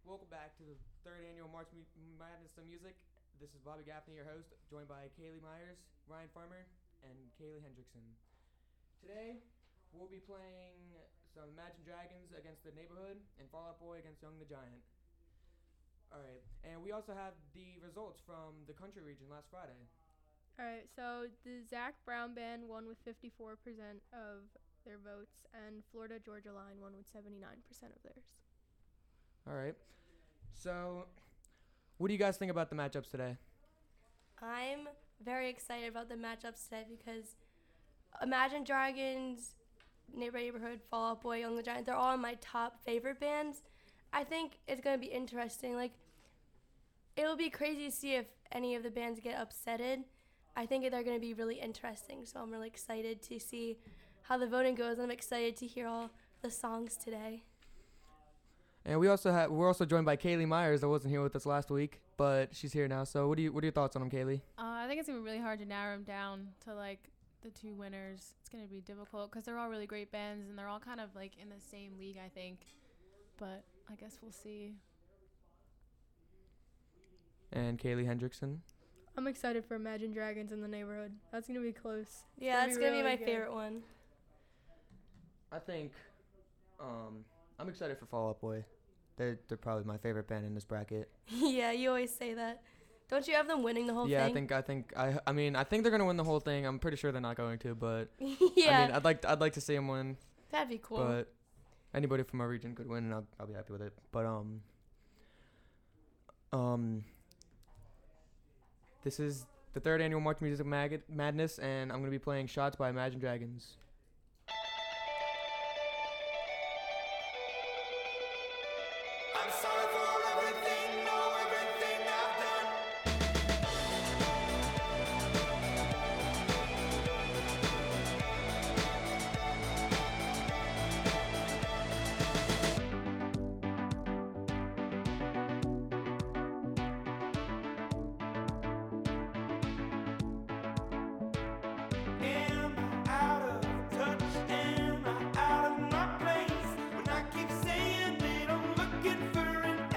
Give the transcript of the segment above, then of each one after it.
Welcome back to the third annual Madness of Music. This is Bobby Gaffney, your host, joined by Kaylee Myers, Ryan Farmer, and Kaylee Hendrickson. Today, we'll be playing some Imagine Dragons against the Neighborhood and Fall Out Boy against Young the Giant. Alright, and we also have the results from the country region last Friday. Alright, so the Zach Brown Band won with 54% of their votes, and Florida Georgia Line won with 79% of theirs. Alright, so what do you guys think about the matchups today? I'm very excited about the matchups today because Imagine Dragons, Neighborhood, Fall Out Boy, Young the Giant, they're all my top favorite bands. I think it's going to be interesting. It'll be crazy to see if any of the bands get upsetted. I think they're going to be really interesting, so I'm really excited to see how the voting goes. I'm excited to hear all the songs today. And we're also joined by Kaylee Myers that wasn't here with us last week, but she's here now. So what are your thoughts on them, Kaylee? I think it's gonna be really hard to narrow them down to the two winners. It's gonna be difficult because they're all really great bands and they're all kind of in the same league, I think. But I guess we'll see. And Kaylee Hendrickson. I'm excited for Imagine Dragons in the Neighborhood. That's going to be close. Yeah, it's going to be really my good. favorite one. I think I'm excited for Fall Out Boy. They're probably my favorite band in this bracket. Yeah, you always say that. Don't you have them winning the whole Yeah, thing? I think they're gonna win the whole thing. I'm pretty sure they're not going to, but Yeah, I mean, I'd like to see them win. that'd be cool. But anybody from our region could win, and I'll be happy with it. But this is the third annual March Music Madness, and I'm gonna be playing Shots by Imagine Dragons. I'm sorry for everything, no, everything I've done. Am I out of touch? Am I out of my place? When I keep saying that I'm looking for an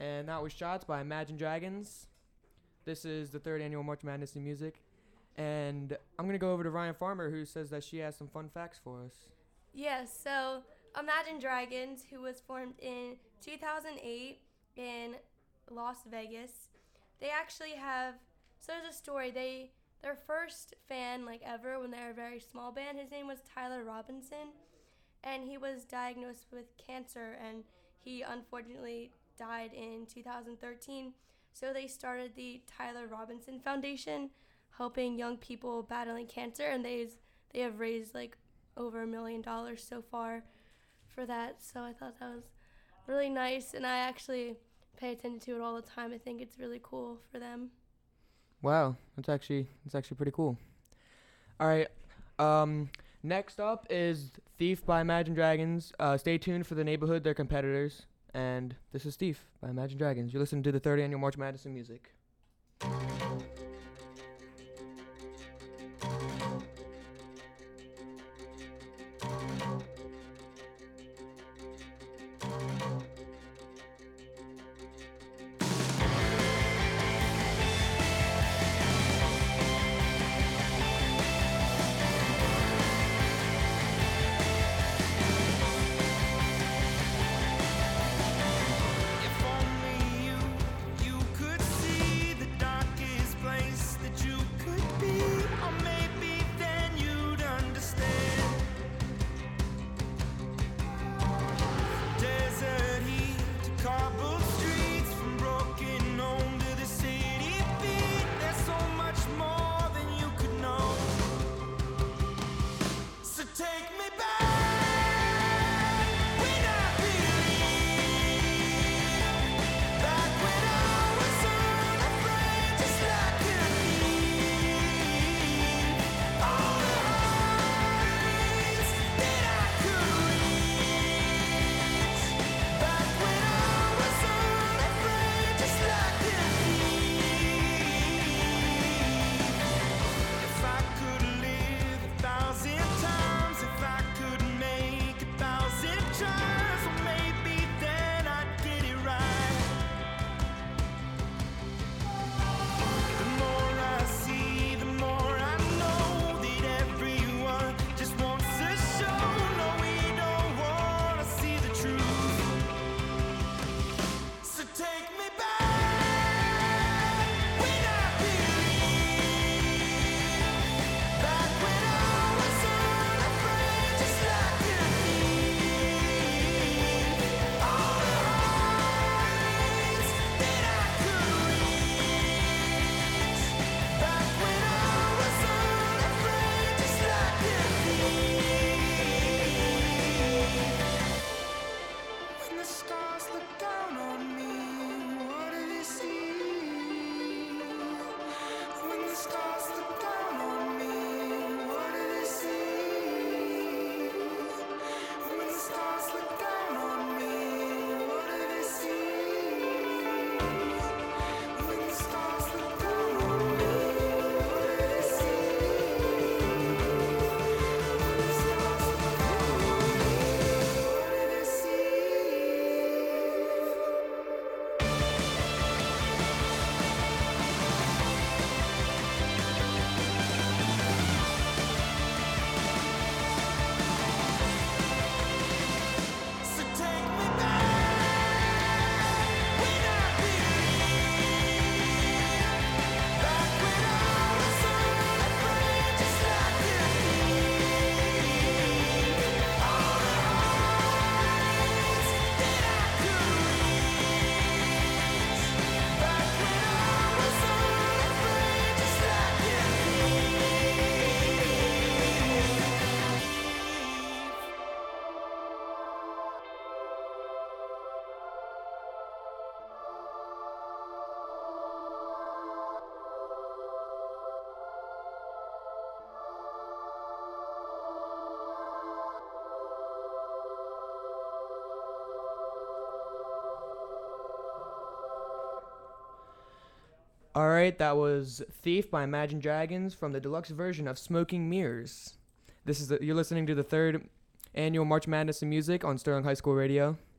And that was Shots by Imagine Dragons. This is the third annual March Madness in Music. And I'm going to go over to Ryan Farmer, who says that she has some fun facts for us. Yes, so Imagine Dragons, who was formed in 2008 in Las Vegas, they actually have, so there's a story, their first fan like ever when they were a very small band, his name was Tyler Robinson, and he was diagnosed with cancer, and he unfortunately died in 2013. So they started the Tyler Robinson Foundation, helping young people battling cancer, and they have raised like over $1 million so far for that. So I thought that was really nice, and I actually pay attention to it all the time. I think it's really cool for them. Wow, that's actually pretty cool. All right, next up is Thief by Imagine Dragons. Stay tuned for the neighborhood, their competitors. And this is Thief by Imagine Dragons. You're listening to the third annual March Madness in Music. If only you could see the darkest place that you could be, or maybe then you'd understand. Desert heat to cobbled streets, from broken home to the city beat. There's so much more than you could know. So take me back when I believe, back when I was unafraid, just like a thief. All the heights that I could reach, back when I was unafraid, just like a thief. If I could live 1,000 times, if I could make 1,000 tries, well, maybe then I'd get it right. The more I see, the more I know that everyone just wants to show. No, we don't want to see the truth. So take me back when I believe, back when I was unafraid, just like a thief. All the heights that I could reach, back when I was unafraid, just like a thief. When the stars look down on me, what do they see? When the stars look down on me, what do they see? When the stars look down on me, what do they see? When the stars look down on me, what do they see? When the stars look down on me, what do they see? So take me back when I believe, back when I was unafraid, just like a thief. All the heights that I could reach, back when I was unafraid, just like a thief. All right, that was Thief by Imagine Dragons from the deluxe version of Smoking Mirrors. You're listening to the third annual March Madness in Music on Sterling High School Radio.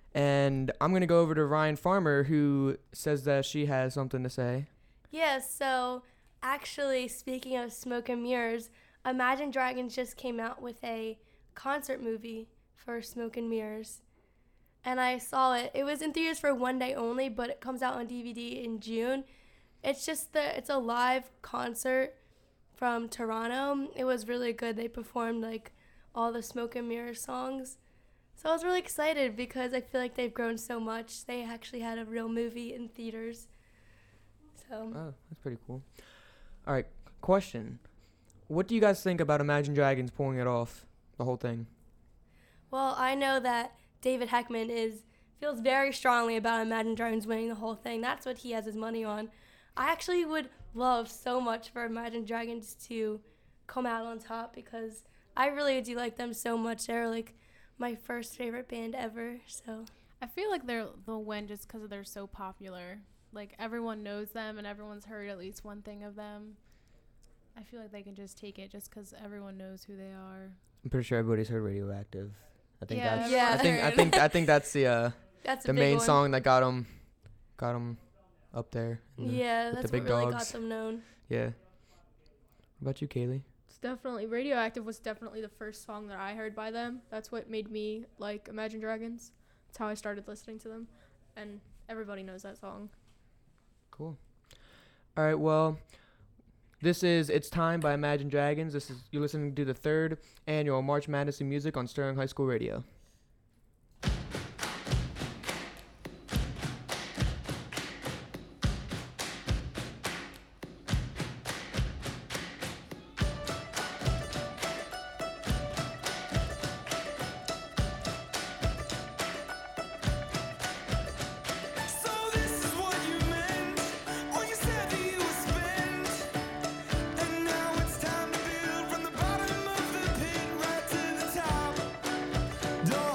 And I'm going to go over to Ryan Farmer, who says that she has something to say. Yeah, so actually, speaking of smoke and mirrors, Imagine Dragons just came out with a concert movie for Smoke and Mirrors. And I saw it. It was in theaters for one day only, but it comes out on DVD in June. It's a live concert from Toronto. It was really good. They performed like all the Smoke and Mirrors songs. So I was really excited because I feel like they've grown so much. They actually had a real movie in theaters. So Oh, that's pretty cool. All right, question. What do you guys think about Imagine Dragons pulling it off, the whole thing? well, I know that David Heckman feels very strongly about Imagine Dragons winning the whole thing. That's what he has his money on. I actually would love so much for Imagine Dragons to come out on top because I really do like them so much. They're like my first favorite band ever. So I feel like they'll win just because they're so popular. Like, everyone knows them and everyone's heard at least one thing of them. I feel like they can just take it just because everyone knows who they are. I'm pretty sure everybody's heard Radioactive. I think Yeah, that's everyone's I think that's the that's a the big main one. song that got 'em up there. in the- Yeah, with the that's big what really got dogs. them known. Yeah. What about you, Kaylee? It's definitely Radioactive was definitely the first song that I heard by them. That's what made me like Imagine Dragons. That's how I started listening to them, and everybody knows that song. Cool. All right, well, this is It's Time by Imagine Dragons. You're listening to the 3rd annual March Madness in Music on Sterling High School Radio. So this is what you meant when you said that you would spend. And now it's time to build from the bottom of the pit right to the top. Don't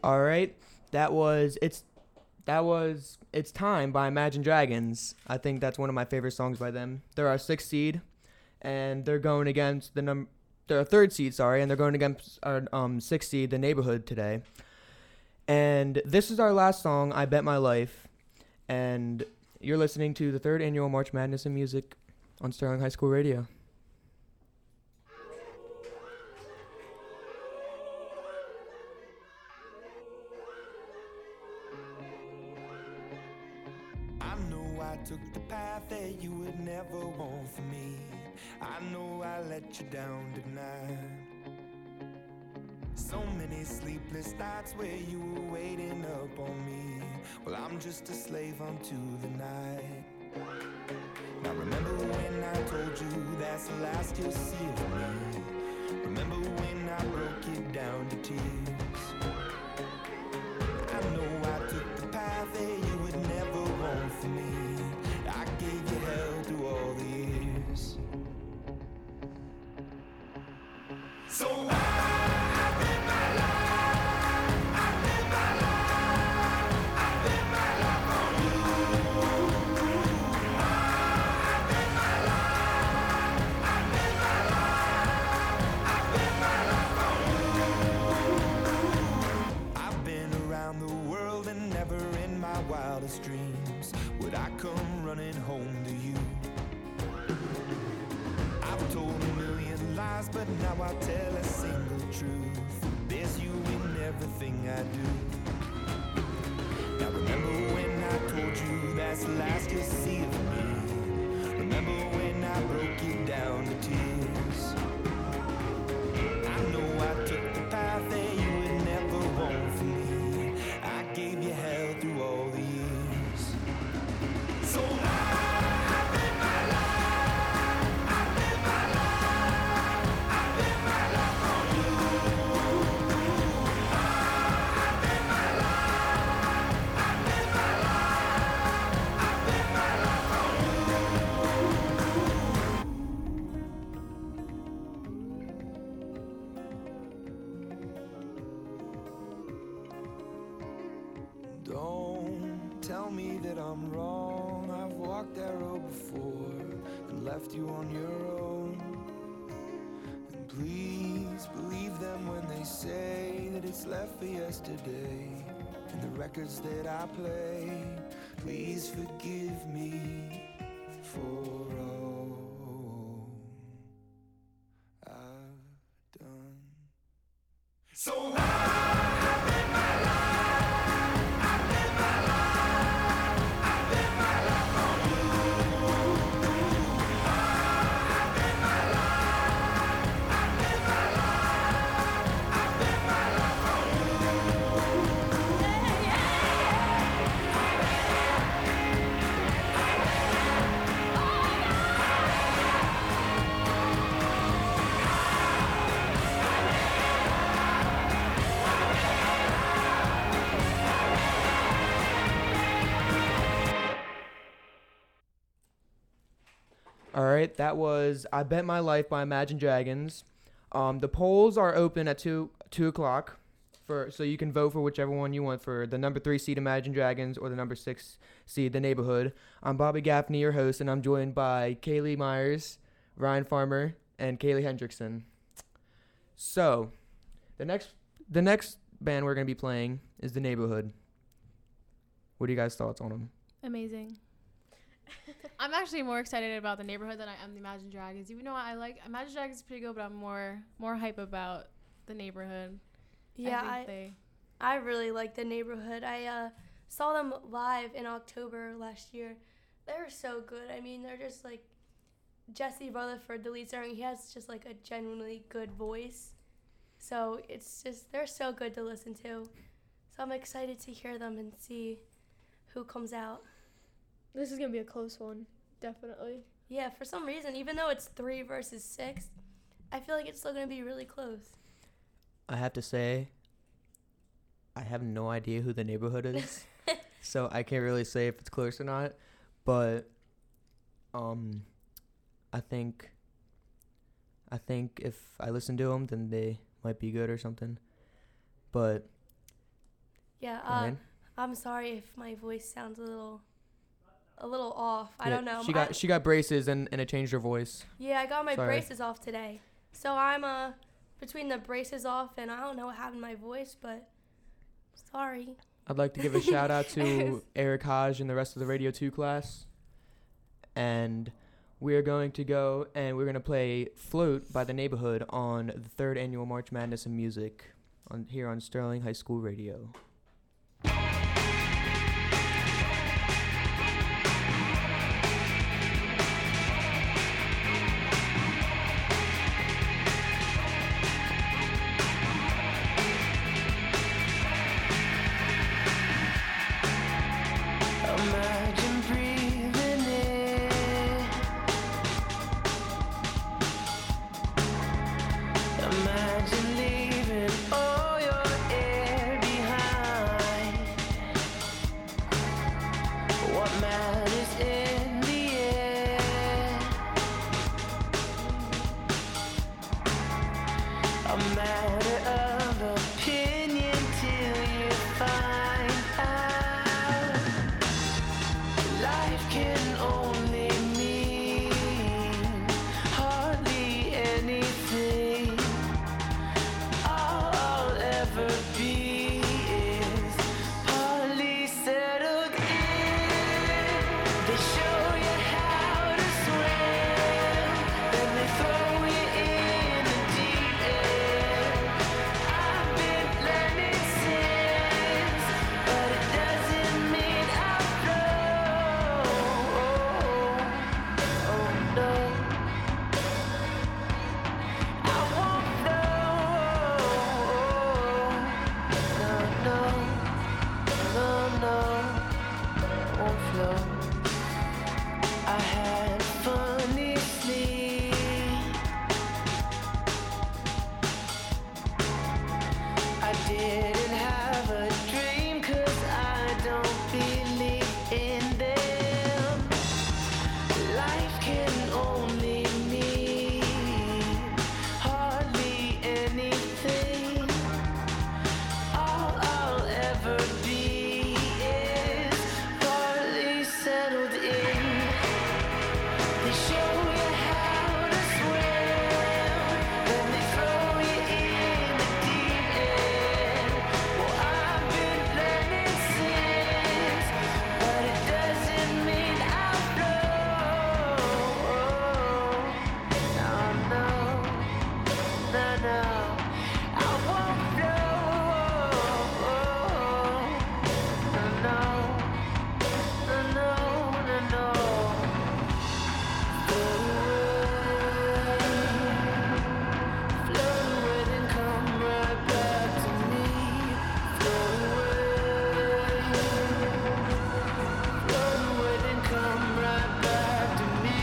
All right, that was It's Time by Imagine Dragons. I think that's one of my favorite songs by them. They're our 6th seed, and they're going against they're a 3rd seed, sorry, and they're going against our 6th seed, The Neighborhood, today. And this is our last song, I Bet My Life, and you're listening to the 3rd annual March Madness in Music on Sterling High School Radio. I know I took the path that you would never want for me. I know I let you down tonight. So many sleepless nights where you were waiting up on me. Well, I'm just a slave unto the night. Now remember when I told you that's the last you'll see of me. Remember when I broke you down to tears. I know I took the path that you would never want for me. I gave you hell through all the years. So I bet my life, I bet my life, I bet my life on you. I bet my life, I bet my life, I bet my life on you. I've been around the world and never in my wildest dreams would I come running home to you. I've told a million lies, but now I tell a single truth. There's you in everything I do. Now remember when I told you that's the last you'll see of me. Remember when I broke you down to tears. I know I took the path that you would never want for me. I gave you hell through all the years. So I bet my life, I bet my life, I bet my life on you. I bet my life, I bet my life, I bet my life on you. Don't tell me that I'm wrong. I've walked that road before and left you on your own. And please believe them when they say that it's left for yesterday. And the records that I play, please forgive me for all I've done. So I bet my life, I bet my life, I bet my life on you. I bet my life, I bet my life, I bet my life on you. Yeah, All right, that was I Bet My Life by Imagine Dragons. The polls are open at 2 o'clock, so you can vote for whichever one you want for the number 3 seed Imagine Dragons or the number 6 seed The Neighborhood. I'm Bobby Gaffney, your host, and I'm joined by Kaylee Myers, Ryan Farmer, and Kaylee Hendrickson. So, the next band we're going to be playing is The Neighborhood. What are you guys' thoughts on them? Amazing. I'm actually more excited about The Neighborhood than I am the Imagine Dragons. Even though I like Imagine Dragons is pretty good, but I'm more hype about The Neighborhood. Yeah, I really like The Neighborhood. I saw them live in October last year. They're so good. I mean, they're just like Jesse Rutherford, the lead singer. He has just like a genuinely good voice. So they're so good to listen to. So I'm excited to hear them and see who comes out. This is going to be a close one, definitely. Yeah, for some reason, even though it's 3 versus 6, I feel like it's still going to be really close. I have to say, I have no idea who The Neighborhood is, so I can't really say if it's close or not. But I think if I listen to them, then they might be good or something. But Yeah. Ryan? I'm sorry if my voice sounds a little off. I Yeah, don't know. She got braces and it changed her voice. Yeah, I got my Sorry. braces off today. So I'm between the braces off and I don't know what happened to my voice, but sorry. I'd like to give a shout out to Eric Hodge and the rest of the Radio 2 class. And we're going to go and we're going to play Float by the Neighborhood on the 3rd Annual March Madness in Music here on Sterling High School Radio. Imagine breathing in. Imagine leaving all your air behind. What matters in the end? A matter of opinion till you find out. Life can only mean hardly anything. All I'll ever be is partly settled in. They show you how to swim, then they throw you in the deep end. I've been learning since, but it doesn't mean I'll flow. Oh no, I won't flow. No, won't flow. I had funny sleep. I didn't have a dream 'cause I don't believe in them. Life can only mean hardly anything. All I'll ever be is partly settled in. They show you how to swim, then they throw you in the deep end. Well, I've been learning since, but it doesn't mean I'll flow. No, I won't flow. No. Float away, then come right back to me. Float away, then come right back to me.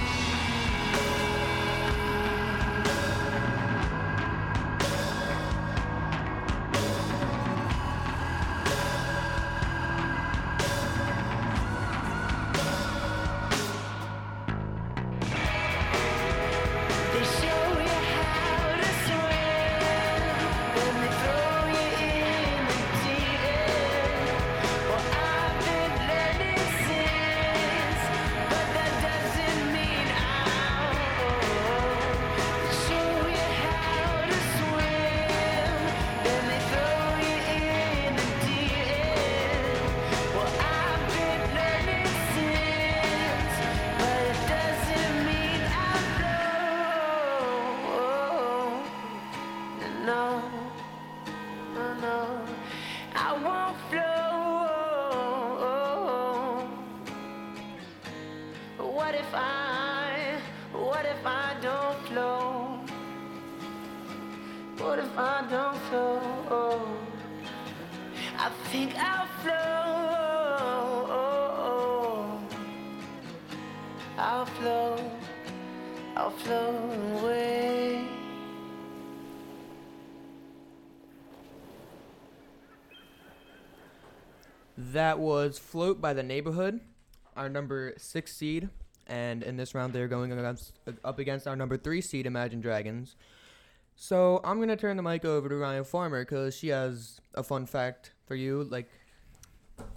They show you how to swim, then they throw you in the deep end. Well, I've been learning since, but that doesn't mean I'll. They show you how to swim, then they throw you in the deep end. Well, I've been learning since, but it doesn't mean I'll flow. No, I won't flow. What if I don't flow? What if I don't flow? I think I'll flow. I'll flow away. That was Float by the Neighborhood, our number 6 seed. And in this round, they're going up against our number 3 seed, Imagine Dragons. So I'm going to turn the mic over to Ryan Farmer because she has a fun fact for you. Like,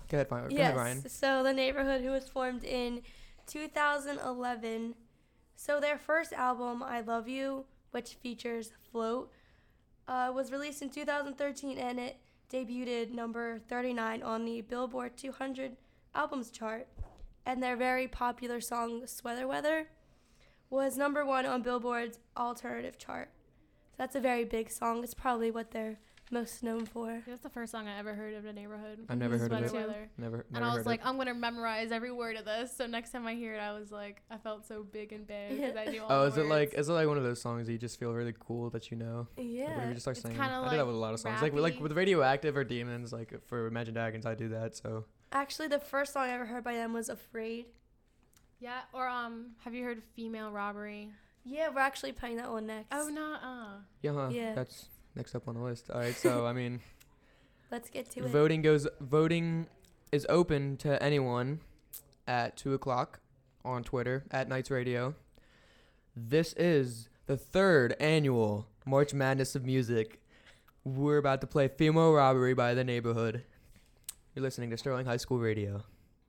Go ahead, Ryan. Yes. So the Neighborhood, who was formed in 2011. So their first album, I Love You, which features Float, was released in 2013, and it debuted number 39 on the Billboard 200 albums chart. And their very popular song, Sweater Weather, was number 1 on Billboard's alternative chart. So that's a very big song. It's probably what they're most known for. That's the first song I ever heard of The Neighborhood. I never heard of it. Sweater. Never And I was heard like, it. I'm gonna memorize every word of this. So next time I hear it, I was like, I felt so big and bad because I knew all Oh, the is it words. like one of those songs that you just feel really cool that you know? Yeah. Like, when you just start It's singing. kinda I do that like with a lot of songs. Like rappy. with Radioactive or Demons, like for Imagine Dragons, I do that. So Actually, the first song I ever heard by them was Afraid. Yeah. Or have you heard Female Robbery? Yeah, we're actually playing that one next. Oh, no. Yeah. that's next up on the list. All right, so I mean, Let's get to it. voting is open to anyone at 2:00 on Twitter at Knights Radio. This is the 3rd annual March Madness of Music. We're about to play Female Robbery by The Neighborhood. You're listening to Sterling High School Radio.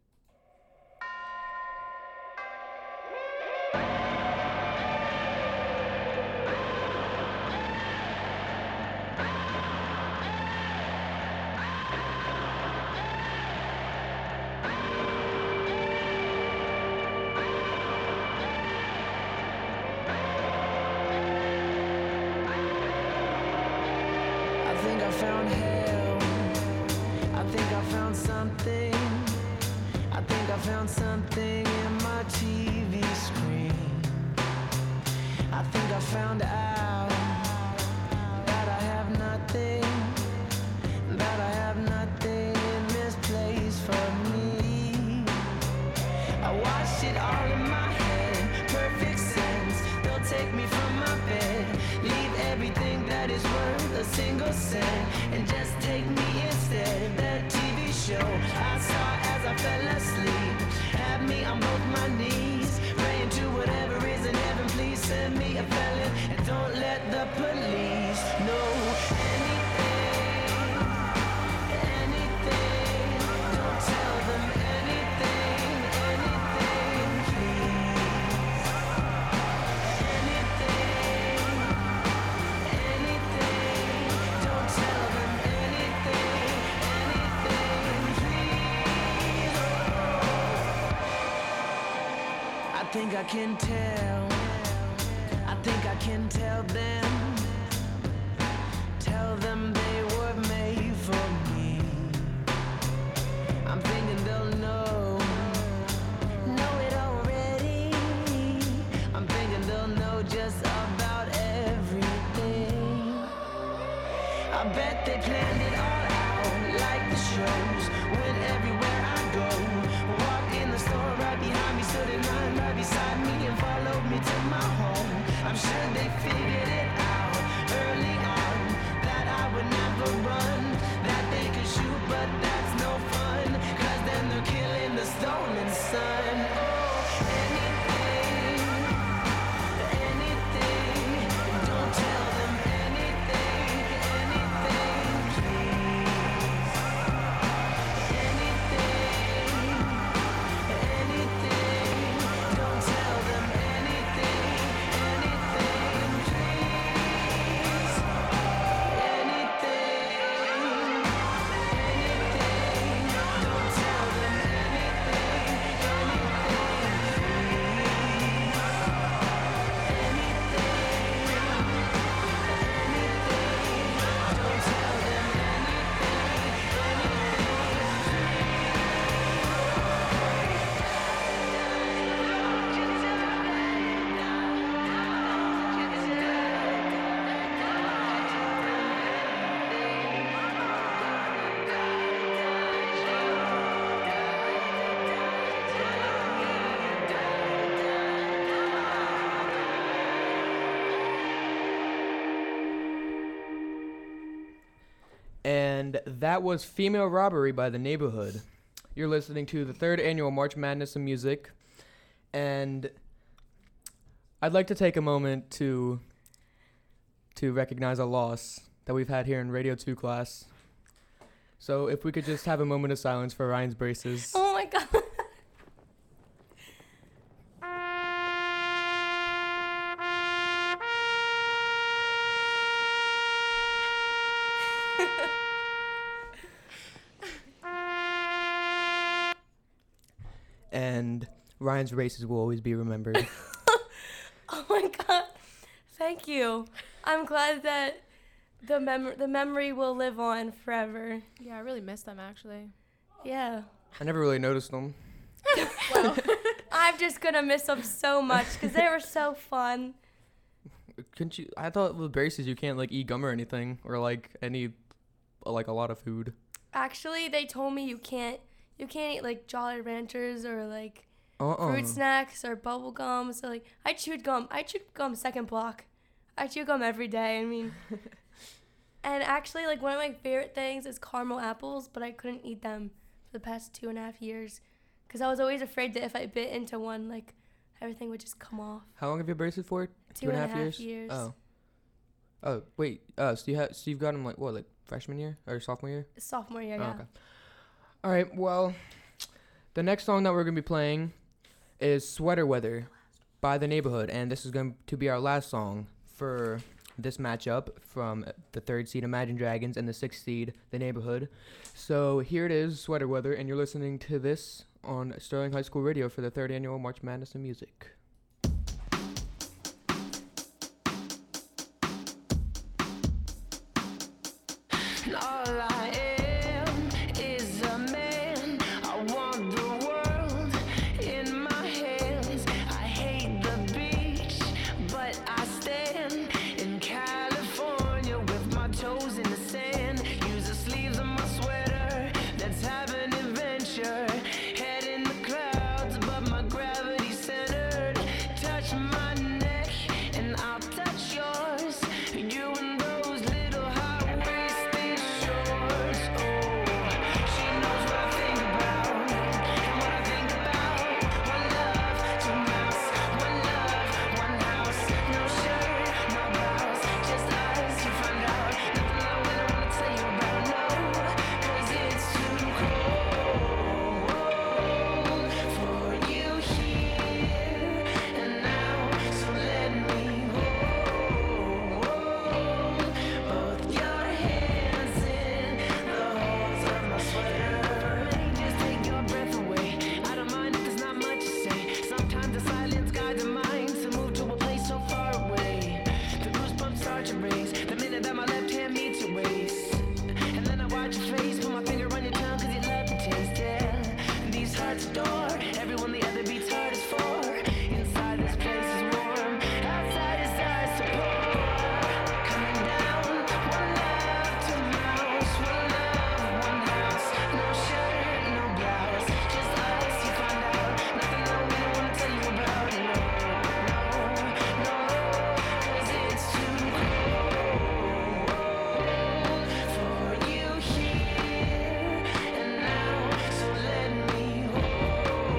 I think I found hell. I think I found something. I think I found something in my TV screen. I think I found out that I have nothing. That I have nothing in this place for me. I watched it all in my head. Perfect sense. They'll take me from my bed. Leave everything that is worth a single cent and just take me instead. That TV show I saw as I fell asleep had me on both my knees, praying to whatever is in heaven. Please send me a felon and don't let the police know anything. Anything. Don't tell them anything. Anything, please. Anything. Anything, don't tell them anything, please. I think I can tell. I think I can tell them they were made for me. I'm thinking they'll know it already. I'm thinking they'll know just about everything. I bet they planned it all out like the shows. Went everywhere I go. Walked in the store right behind me, stood in line right beside me, and followed me to my home. I'm sure they figured it out early on that I would never run, that they could shoot, but that's no fun, 'cause then they're killing the stolen son. Oh, anything. Anything, don't tell them anything, please. Anything, don't tell them anything, please. Anything, don't tell them And that was Female Robbery by The Neighborhood. You're listening to the 3rd annual March Madness of Music. And I'd like to take a moment to recognize a loss that we've had here in Radio 2 class. So if we could just have a moment of silence for Ryan's braces. Oh my god. And Ryan's braces will always be remembered. Oh my god. Thank you. I'm glad that the memory will live on forever. Yeah, I really miss them actually. Yeah. I never really noticed them. I'm just gonna miss them so much because they were so fun. Couldn't you? I thought with braces you can't like eat gum or anything, or like any, like a lot of food. Actually, they told me you can't eat like Jolly Ranchers or like Uh-uh. fruit snacks or bubble gum. So like I chewed gum second block. I chew gum every day. I mean, and actually like one of my favorite things is caramel apples, but I couldn't eat them for the past 2.5 years because I was always afraid that if I bit into one, like everything would just come off. How long have you had braces for? 2.5 years. Oh. Oh wait. So you've got them like what, like freshman year or sophomore year? Sophomore year, Oh, yeah. okay. All right. Well, the next song that we're gonna be playing is "Sweater Weather" by The Neighborhood, and this is going to be our last song for this matchup from the 3rd seed Imagine Dragons and the 6th seed The Neighborhood. So here it is, "Sweater Weather," and you're listening to this on Sterling High School Radio for the 3rd annual March Madness in Music. All I am is a man. I want the world in my hands. I hate the beach, but I stand in California with my toes in the sand. Use the sleeves of my sweater. Let's have an adventure. Head in the clouds, but my gravity's centered. Touch my neck, and I'll touch yours. You and those little high-waisted shorts. Oh, she knows what I think about, and what I think about. One love, two mouths. One love, one house. No shirt, no blouse, just us. You find out nothing I really wanna tell you about. No, 'cause it's too cold for you here and now. So let me hold both your hands in the holes of my sweater. Just take your breath away. I don't mind if there's not much to say. Sometimes the silence guides the mind to move to a place so far away. The goosebumps start to raise the minute that my left hand meets your waist. And then I watch your face, put my finger on your tongue 'cause you love the taste, yeah. These hearts adore everyone the other beats hardest for. Inside this place is warm, outside is ice to pour. Coming down, one love, two mouths. One love, one house. No shirt, no blouse, just us. You find out nothing I really wanna tell you about. No, 'cause it's too cold for you here and now. So let me hold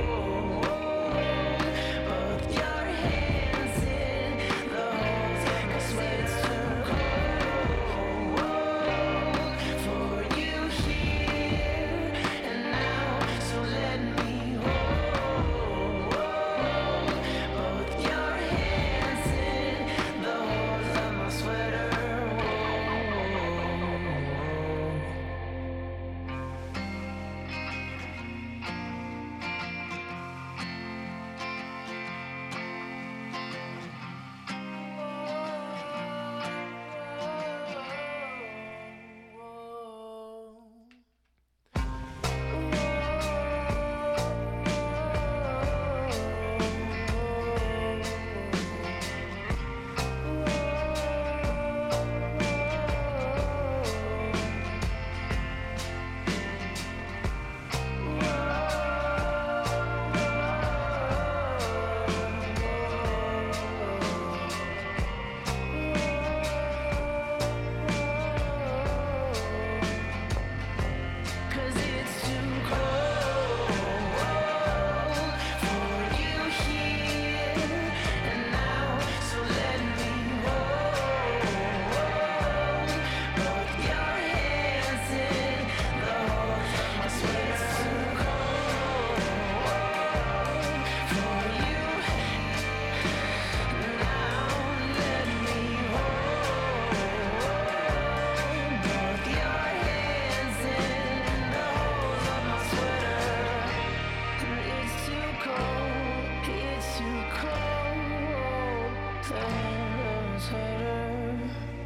cold, it's too cold. Let's hurt.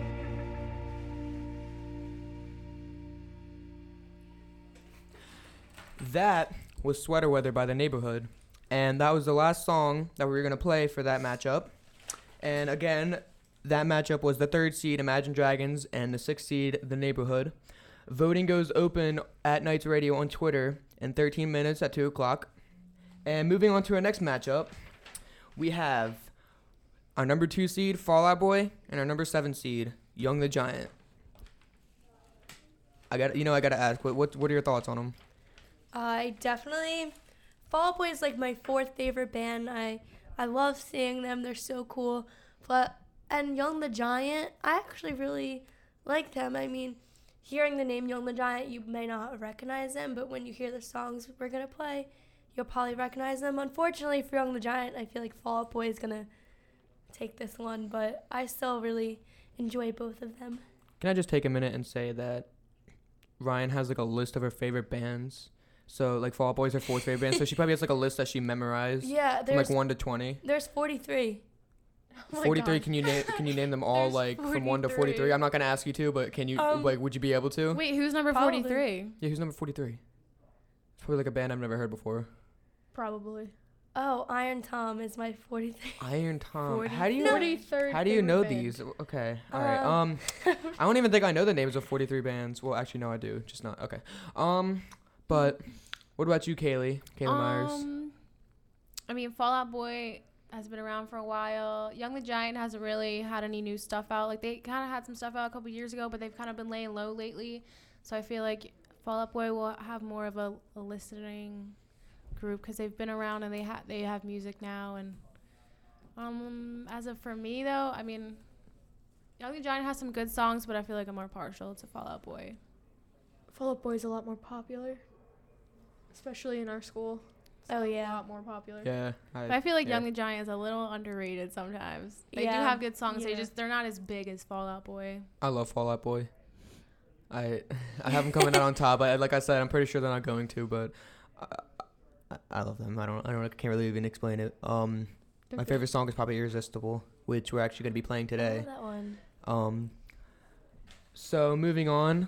That was Sweater Weather by The Neighborhood. And that was the last song that we were going to play for that matchup. And again, that matchup was the 3rd seed, Imagine Dragons, and the 6th seed, The Neighborhood. Voting goes open at Knights Radio on Twitter in 13 minutes at 2 o'clock. And moving on to our next matchup, we have our number 2 seed, Fall Out Boy, and our number 7 seed, Young the Giant. I got to ask, what are your thoughts on them? I definitely Fall Out Boy is like my 4th favorite band. I love seeing them. They're so cool. And Young the Giant, I actually really like them. I mean, hearing the name Young the Giant, you may not recognize them, but when you hear the songs we're going to play, you'll probably recognize them. Unfortunately for Young the Giant, I feel like Fall Out Boy is going to take this one, but I still really enjoy both of them. Can I just take a minute and say that Ryan has like a list of her favorite bands? So like Fall Out Boy is her 4th favorite band, so she probably has like a list that she memorized. Yeah, from there's like 1 to 20. There's 43. Oh my 43. God. Can you name them all There's like from 1 to 43. 43? I'm not gonna ask you to, but can you would you be able to? Wait, who's number Probably. 43? Yeah, who's number 43? It's probably like a band I've never heard before. Probably. Oh, Iron Tom is my 43. Iron Tom. 40 How do you 43rd how do you favorite know band. these? Okay. All right. I don't even think I know the names of 43 bands. Well, actually no, I do. Just not. Okay. But what about you, Kaylee? Kaylee Myers. I mean, Fall Out Boy has been around for a while. Young the Giant hasn't really had any new stuff out. Like, they kind of had some stuff out a couple years ago, but they've kind of been laying low lately. So I feel like Fall Out Boy will have more of a listening group because they've been around and they have music now. And as of for me, though, I mean, Young the Giant has some good songs, but I feel like I'm more partial to Fall Out Boy. Fall Out Boy is a lot more popular, especially in our school. Oh, A yeah. lot more popular. Yeah. But I feel like yeah. Young the Giant is a little underrated sometimes. They do Yeah. have good songs. Yeah. They're not as big as Fall Out Boy. I love Fall Out Boy. I have them coming out on top. Like I said, I'm pretty sure they're not going to, but I love them. I can't really even explain it. My favorite song is probably Irresistible, which we're actually going to be playing I today. love that one. So moving on,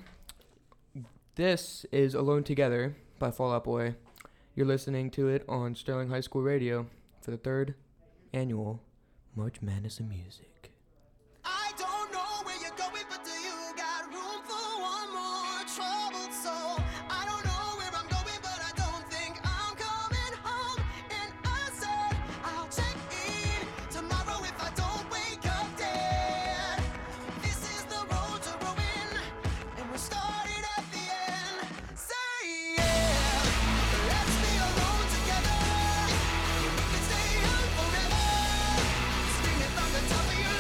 this is Alone Together by Fall Out Boy. You're listening to it on Sterling High School Radio for the 3rd annual March Madness of Music. I don't know where you're going, but do you got room for one more troubled soul? I don't know where I'm going, but I don't think I'm coming home. And I said I'll check in tomorrow if I don't wake up dead. This is the road to ruin, and we're starting at the end. Say yeah, let's be alone together. We can stay young forever. Scream it from the top of your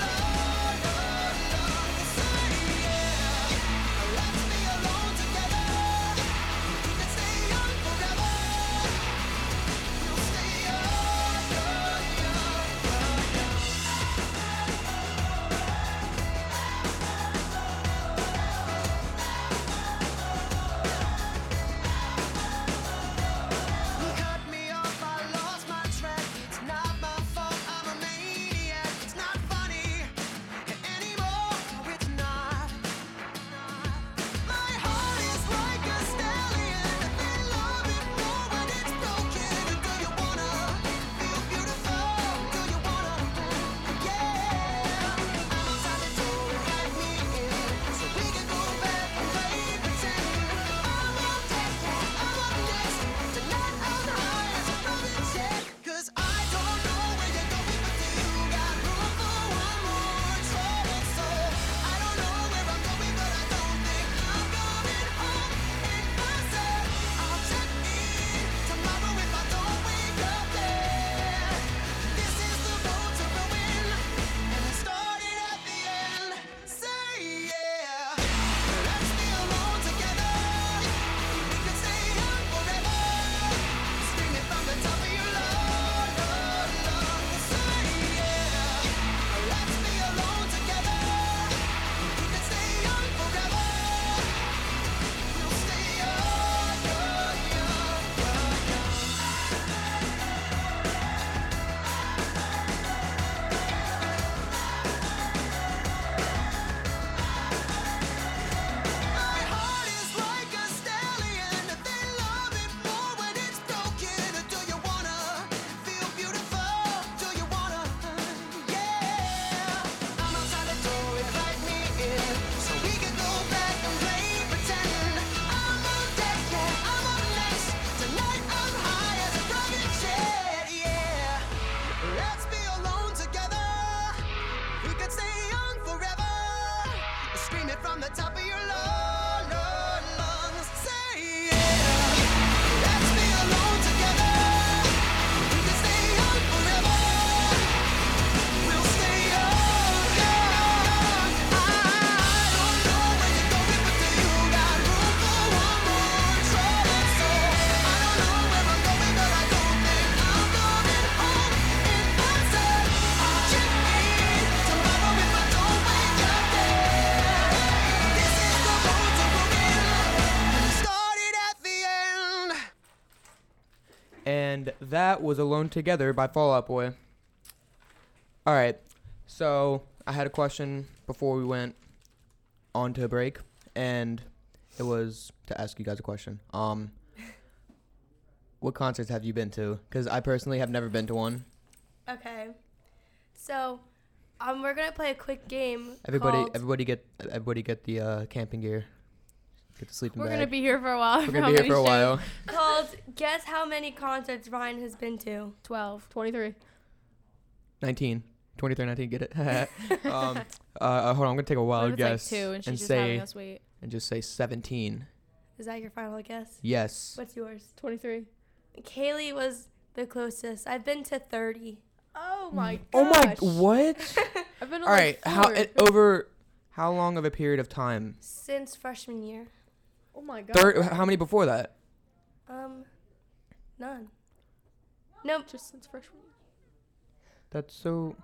And that was Alone Together by Fall Out Boy. All right, so I had a question before we went on to a break, and it was to ask you guys a question. What concerts have you been to? Because I personally have never been to one. Okay. So, we're gonna play a quick game. Everybody get the camping gear. Get the sleeping We're bag. gonna be here for a while. We're gonna be here for a while. Called Guess How Many Concerts Ryan Has Been to. 12. 23. 19. 23, 19, get it? Hold on, I'm gonna take a What wild if it's guess like 2 and she's just say having us wait? and just say 17. Is that your final guess? Yes. What's yours? 23. Kaylee was the closest. I've been to 30. Oh my gosh. Oh my, what? I've been to All right, like 4. over how long of a period of time? Since freshman year. Oh my god. How many before that? None. Nope. Just since freshman year. That's so.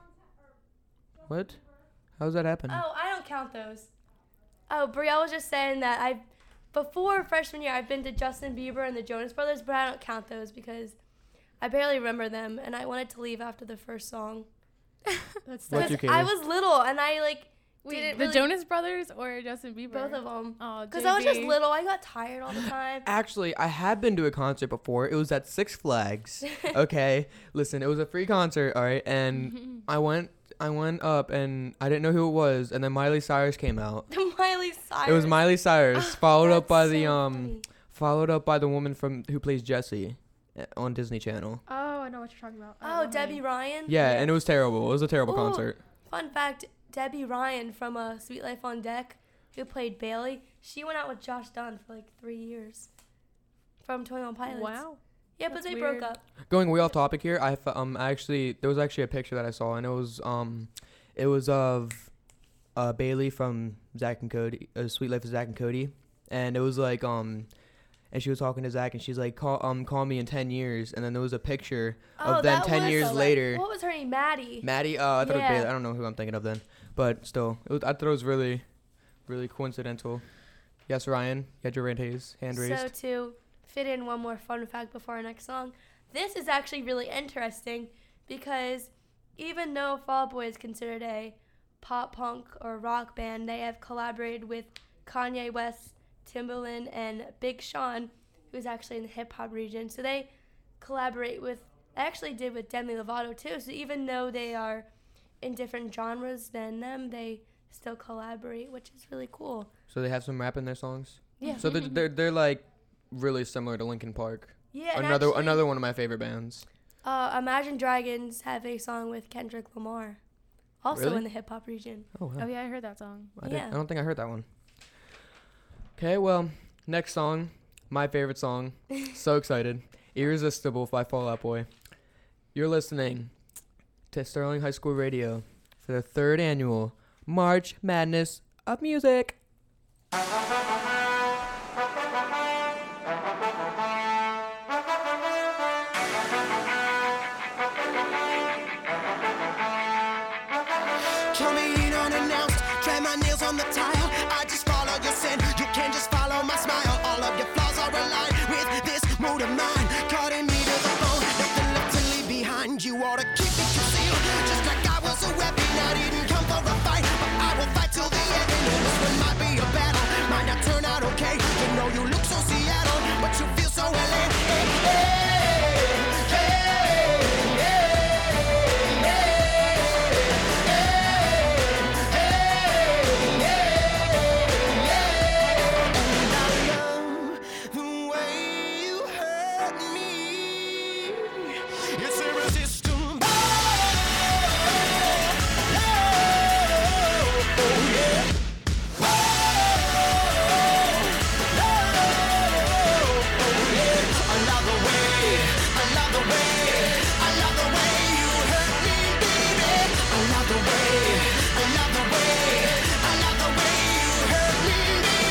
What? How's that happen? Oh, I don't count those. Oh, Brielle was just saying that before freshman year, I've been to Justin Bieber and the Jonas Brothers, but I don't count those because I barely remember them, and I wanted to leave after the first song. That's What's sad. your I Kaylee? was little, and I Wait, didn't the really, Jonas Brothers or Justin Bieber? both of them. Oh, Because I was just JB. little, I got tired all the time. Actually, I had been to a concert before. It was at Six Flags. Okay, listen, it was a free concert, all right, and I went up and I didn't know who it was, and then Miley Cyrus came out. Miley Cyrus. It was Miley Cyrus, followed up by That's the so funny. followed up by the woman who plays Jessie on Disney Channel. Oh, I know what you're talking about. I don't Oh, know her Debbie name. Ryan. Yeah, and it was terrible. It was a terrible Ooh. concert. Fun fact: Debbie Ryan from Sweet Life on Deck, who played Bailey, she went out with Josh Dunn for like 3 years. From 21 Pilots. Wow. Yeah, but That's they weird. broke up. Going way off topic here, there was actually a picture that I saw, and it was of Bailey from Zach and Cody, Sweet Life of Zach and Cody, and it was like and she was talking to Zach, and she's like, call me in 10 years, and then there was a picture of them 10 years later. What was her name? Maddie. Maddie, I thought it was Yeah. Bailey. I don't know who I'm thinking of then, but still, I thought it was really, really coincidental. Yes, Ryan, you had your hand raised. So to fit in one more fun fact before our next song, this is actually really interesting because even though Fall Out Boy is considered a pop punk or rock band, they have collaborated with Kanye West, Timbaland, and Big Sean, who's actually in the hip hop region. So they collaborate with, I actually did with Demi Lovato too. So even though they are in different genres than them, they still collaborate, which is really cool. So they have some rap in their songs. Yeah. So they're like really similar to Linkin Park. Yeah. and Another actually, one of my favorite bands. Imagine Dragons have a song with Kendrick Lamar, also Really? in the hip hop region. Oh, wow. Oh, yeah, I heard that song. Yeah. I don't think I heard that one. Okay, well, next song, my favorite song. So excited. Irresistible by Fall Out Boy. You're listening to Sterling High School Radio for the 3rd annual March Madness of Music. Kill me in unannounced, try my nails on the tile. I just follow your sin, you can just follow my smile. All of your flaws are aligned with this mood of mine. Cutting me to the bone, nothing left to leave behind. You ought to keep it concealed, just like I was a weapon. I didn't come for a fight, but I will fight till the end. And this one might be a battle, might not turn out okay. You know you look so Seattle, but you feel so LA. Hey, hey, hey. It's irresistible. Oh, yeah. I love the way, I love the way, I love the way you hurt me, baby. I love the way, I love the way, I love the way you hurt me,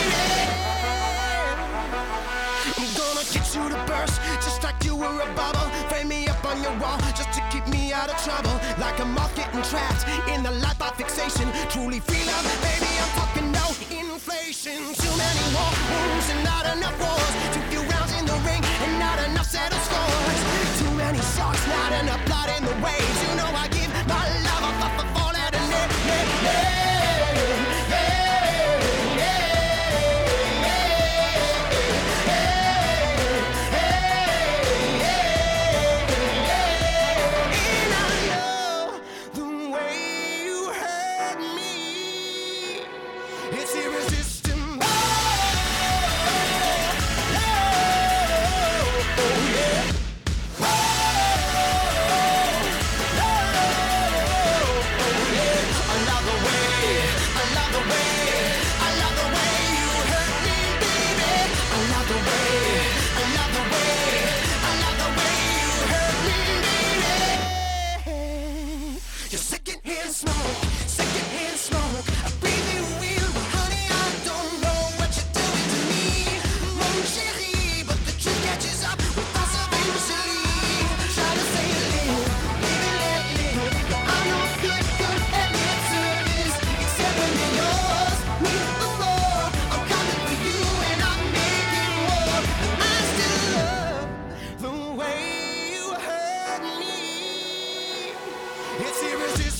baby. I'm gonna get you to burst, just like you were a bubble. Frame me up on your wall, just to keep me out of trouble. Like a moth getting trapped in the life of fixation. Truly free love, baby, I'm talking no no inflation. Too many war wounds and not enough wars. Too few rounds in the ring and not enough settled scores. Too many sharks, not enough blood in the waves. You know I give my love up for that and it's irresistible. Secondhand smoke. I breathe you in, but honey, I don't know what you're doing to me, mon chéri. But the truth catches up with us eventually. Try to say live, let live. I'm no good at lip service, except when you're yours. Me the floor, I'm coming for you and I'm making war. I still love the way you hurt me. It's irresistible.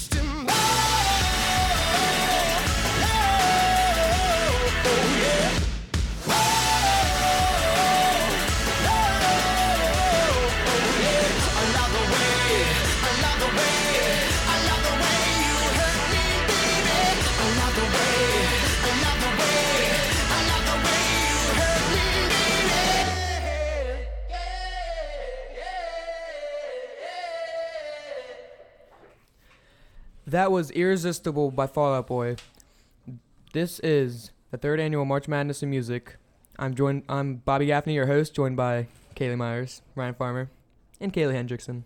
That was Irresistible by Fall Out Boy. This is the third annual March Madness in Music. I'm Bobby Gaffney, your host, joined by Kaylee Myers, Ryan Farmer, and Kaylee Hendrickson.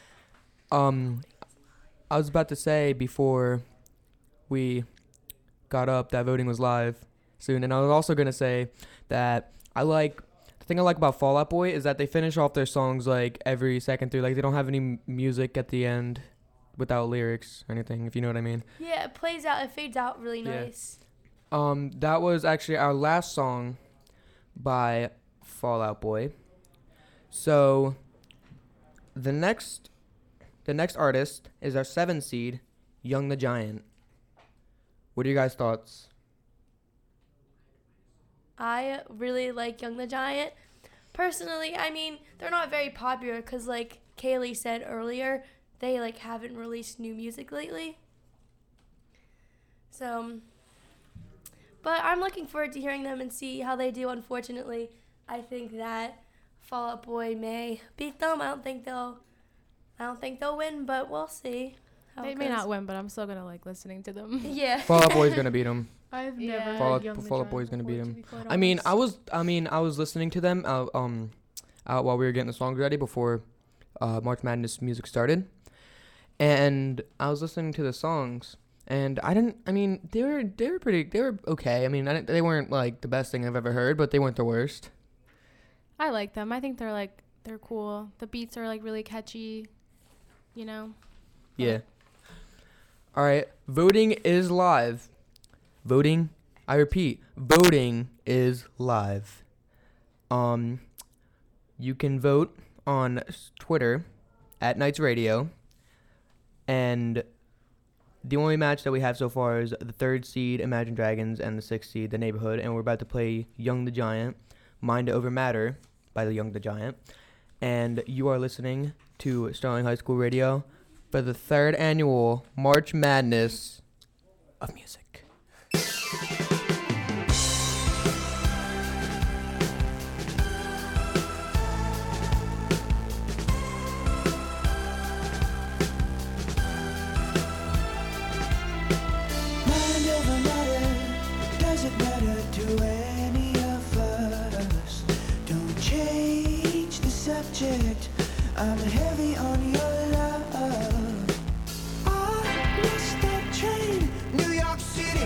I was about to say before we got up that voting was live soon, and I was also gonna say that the thing I like about Fall Out Boy is that they finish off their songs like every second through, like they don't have any music at the end without lyrics or anything, if you know what I mean. Yeah, it plays out. It fades out really Yeah. nice. That was actually our last song by Fall Out Boy. So the next artist is our 7 seed, Young the Giant. What are your guys' thoughts? I really like Young the Giant. Personally, I mean, they're not very popular because, like Kaylee said earlier, they like haven't released new music lately. So, but I'm looking forward to hearing them and see how they do. Unfortunately, I think that Fall Out Boy may beat them. I don't think they'll win, but we'll see. How They it may goes. not win, but I'm still gonna like listening to them. Yeah. Fall Out Boy's gonna beat him. I've Yeah. never Fall heard Out- Young the Fall Out Giant Boy's gonna beat before, him. to be quite I mean, honest. I was listening to them out while we were getting the songs ready before March Madness music started, and I was listening to the songs, and they were okay. I mean, they weren't like the best thing I've ever heard, but they weren't the worst. I like them. I think they're cool. The beats are like really catchy, you know. Yeah. All right. Voting is live. Voting. I repeat. Voting is live. You can vote on Twitter at Knights Radio, and the only match that we have so far is the 3rd seed Imagine Dragons and the 6th seed The Neighborhood, and we're about to play Young the Giant, Mind Over Matter by the Young the Giant, and you are listening to Sterling High School Radio for the 3rd annual March Madness of Music. Mind over matter, does it matter to any of us? Don't change the subject, I'm heavy on your love. I missed that train, New York City,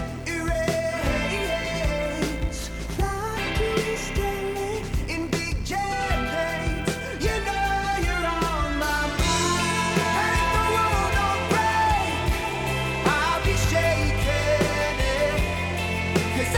erase. Fly to East LA in big jet planes. You know you're on my mind. And if the world don't break, I'll be shaking it, 'cause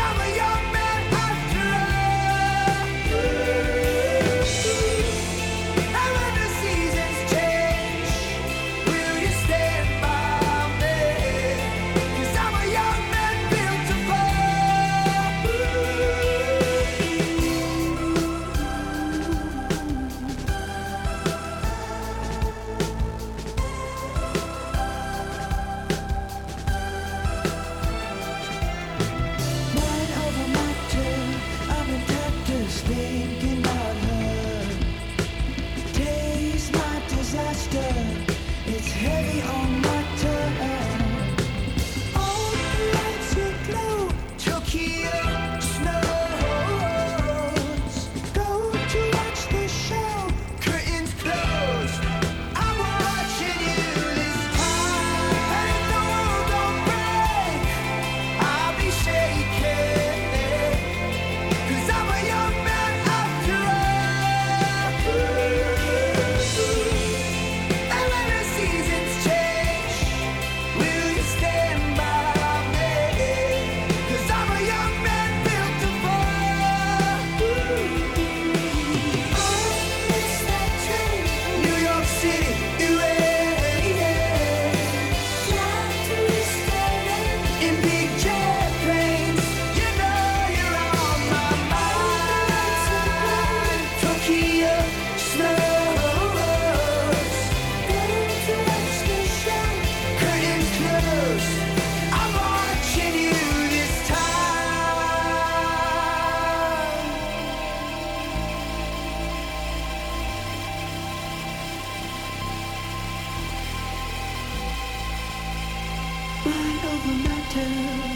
Mind over matter.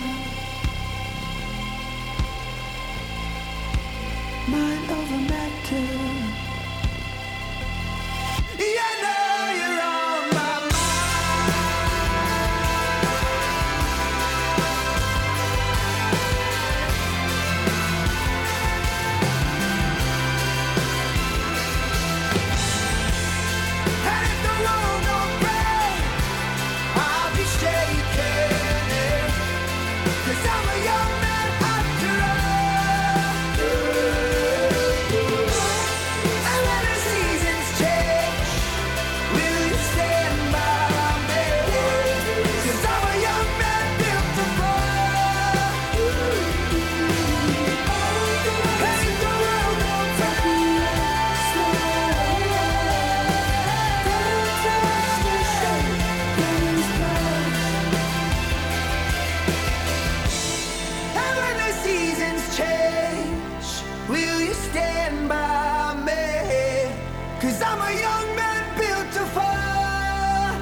Mind over matter. Yeah, now you're on my And if the world don't break, I'll be shaking it. 'Cause I'm a young man after all. And when the seasons change, will you stand by me? 'Cause I'm a young man built to fly. And if the world don't And when the seasons change, will you stand by me? 'Cause I'm a young man built to fly.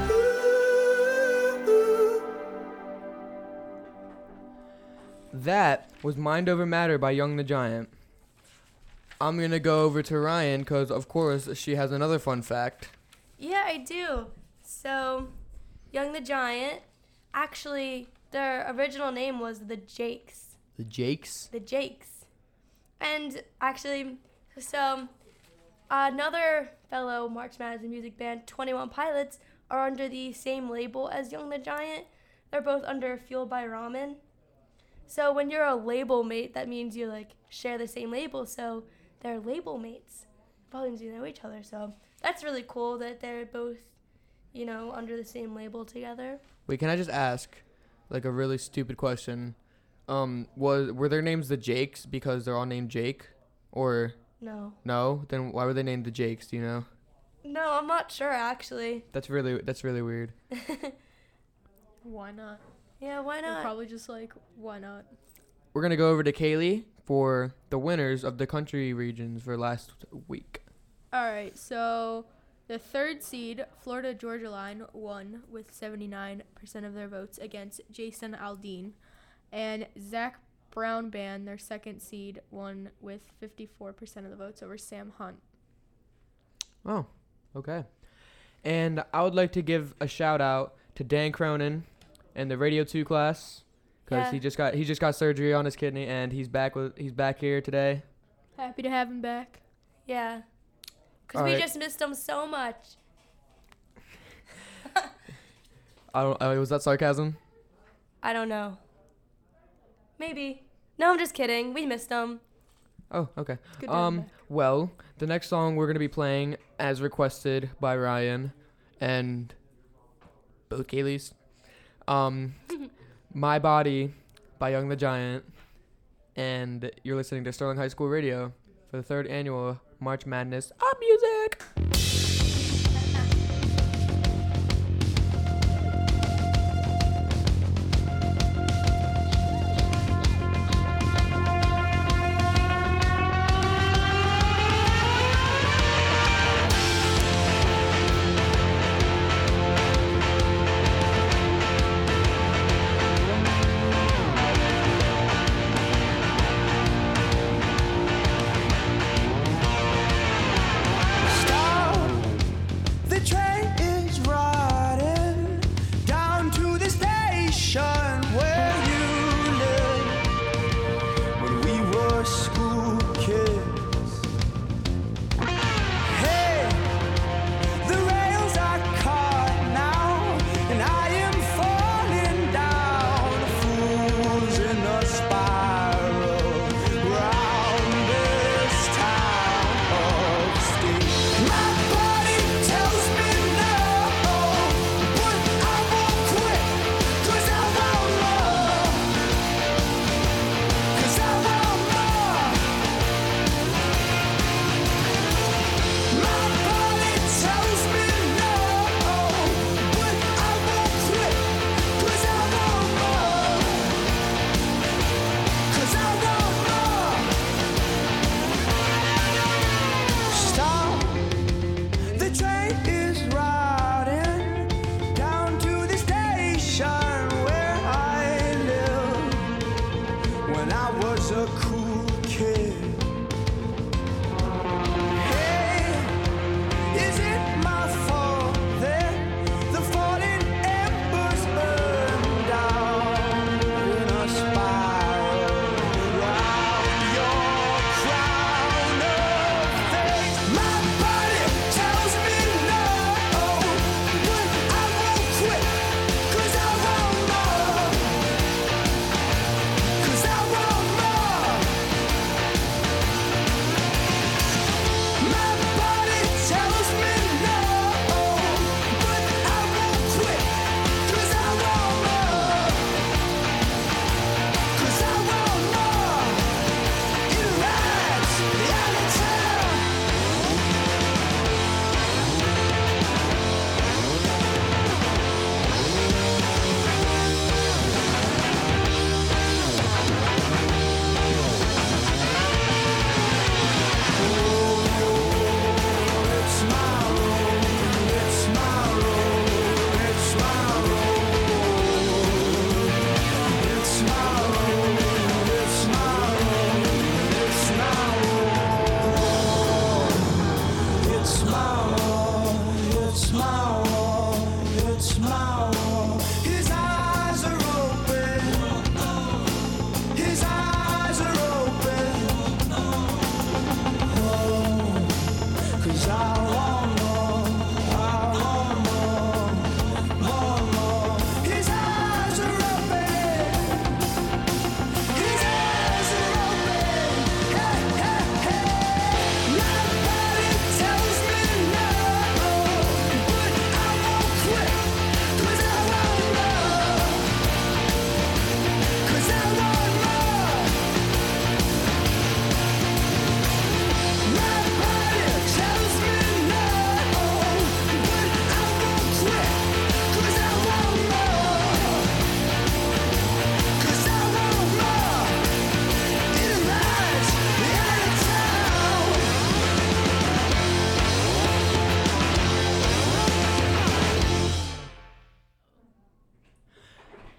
That was Mind Over Matter by Young the Giant. I'm going to go over to Ryan because, of course, she has another fun fact. Yeah, I do. So, Young the Giant, actually, their original name was the Jakes. The Jakes? The Jakes. And actually, so another fellow March Madness music band, 21 Pilots, are under the same label as Young the Giant. They're both under Fueled by Ramen. So when you're a label mate, that means you like share the same label. So they're label mates. Probably means you know each other. So that's really cool that they're both, you know, under the same label together. Wait, can I just ask, like, a really stupid question? Were their names the Jakes because they're all named Jake? Or No. no? Then why were they named the Jakes, do you know? No, I'm not sure actually. That's really weird. Why not? Yeah, why They're not? probably just like, why not? We're going to go over to Kaylee for the winners of the country regions for last week. All right, so the third seed, Florida Georgia Line, won with 79% of their votes against Jason Aldean. And Zach Brown Band, their second seed, won with 54% of the votes over Sam Hunt. Oh, okay. And I would like to give a shout out to Dan Cronin and the Radio 2 class because Yeah. he just got surgery on his kidney and he's back here today. Happy to have him back. Yeah. Because All we right. just missed him so much. Was that sarcasm? I don't know. Maybe. No, I'm just kidding. We missed him. Oh, okay. It's good to have him back. Well, the next song we're going to be playing as requested by Ryan and both Kaylee's. My Body by Young the Giant. And you're listening to Sterling High School Radio for the third annual March Madness of Music. Mind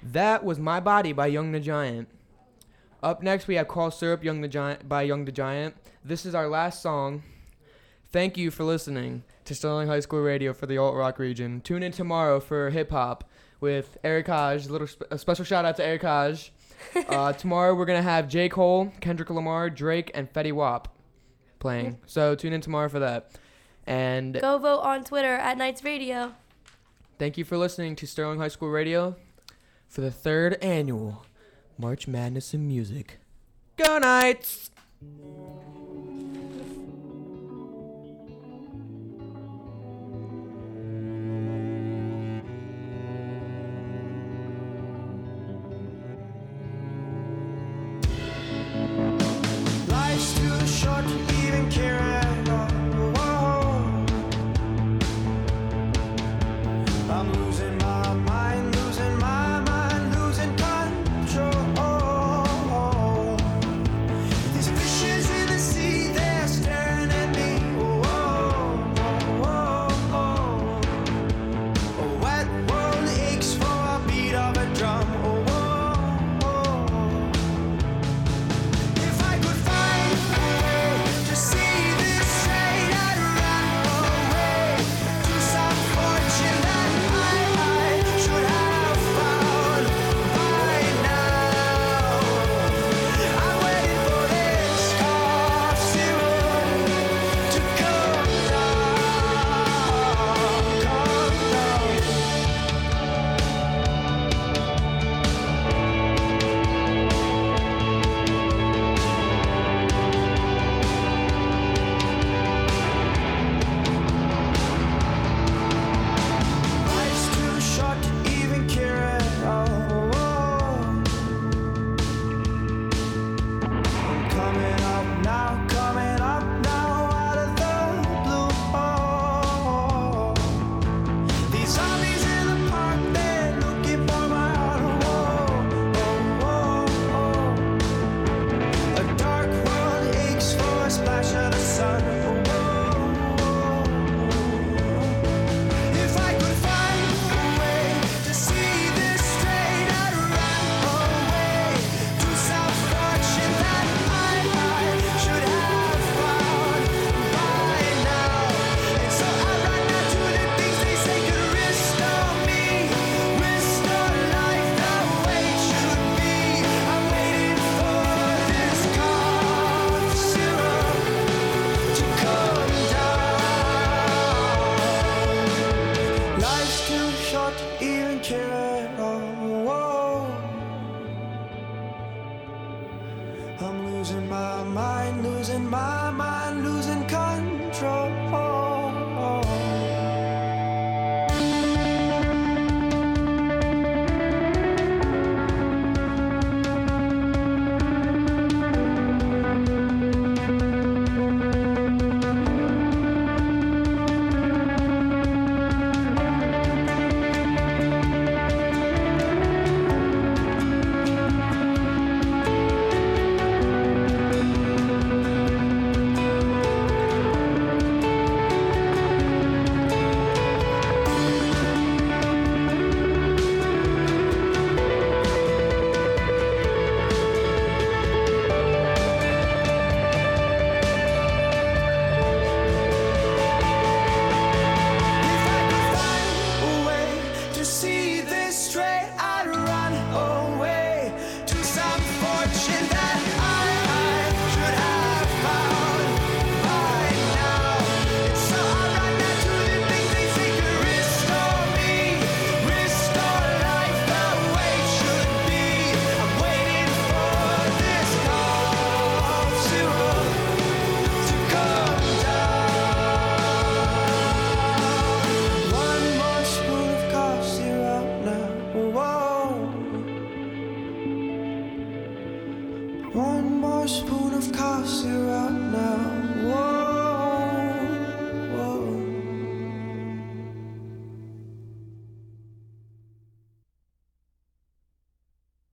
That was My Body by Young the Giant. Up next, we have Call Syrup by Young the Giant. This is our last song. Thank you for listening to Sterling High School Radio for the alt rock region. Tune in tomorrow for hip hop with Eric Hodge. A special shout out to Eric Hodge. Tomorrow we're gonna have J. Cole, Kendrick Lamar, Drake, and Fetty Wap playing. So tune in tomorrow for that. And Go vote on Twitter at Knights Radio. thank you for listening to Sterling High School Radio for the 3rd annual March Madness in Music. Go Knights!